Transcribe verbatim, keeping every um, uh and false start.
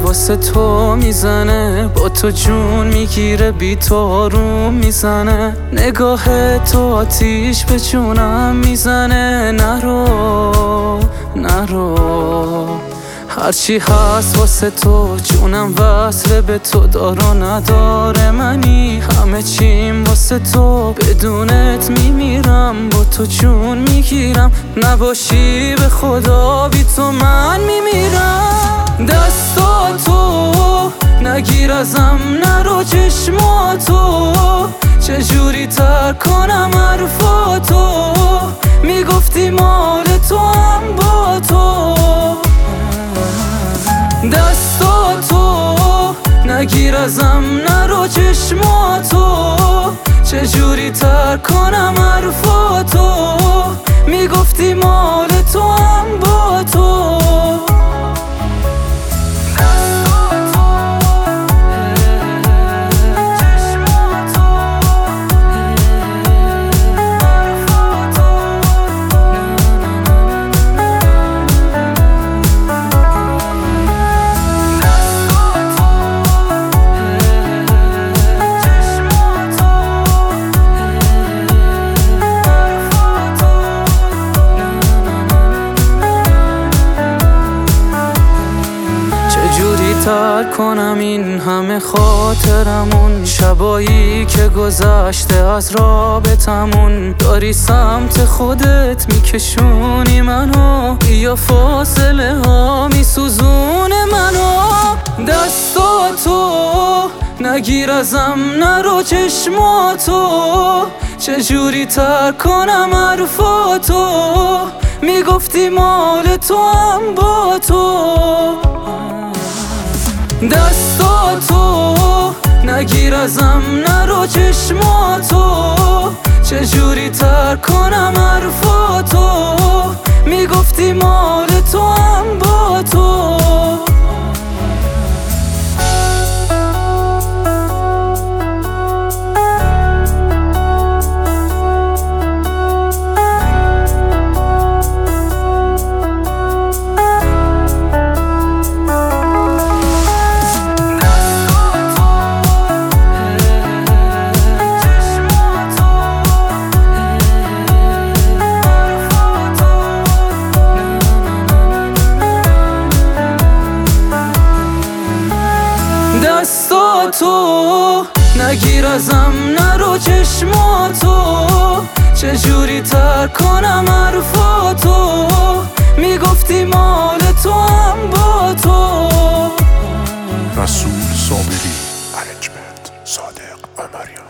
واسه تو میزنه، با تو جون میگیره، بی تو آروم میزنه. نگاه تو آتیش به جونم میزنه. نرو نرو، هرچی هست واسه تو جونم وصله به تو، دار و نداره منی همه چیم واسه تو. بدونت میمیرم، با تو جون میگیرم، نباشی به خدا بی تو من میمیرم. دستاتو نگیر ازم، نرو چشماتو، چجوری ترک کنم حرفاتو. میگفتی مال تو هم با تو. دستاتو نگیر ازم، نرو چشماتو، چجوری ترک کنم حرفاتو. میگفتی مال تو هم با تو. ترک کنم این همه خاطرمون، شبایی که گذشته از رابطمون. داری سمت خودت میکشونی منو، یا فاصله ها میسوزونه منو. دستاتو نگیر ازم، نرو چشماتو، چجوری ترک کنم حرفاتو. میگفتی مال تو هم با تو. دستاتو نگیر ازم، نرو چشماتو، چجوری ترک کنم حرفاتو. میگفتی مال تو هم با تو. دستاتو نگیر ازم، نرو چشماتو، چجوری ترک کنم حرفاتو. میگفتی مال تو هم با تو. رسول صابری، ارنجمنت صادق عمریان.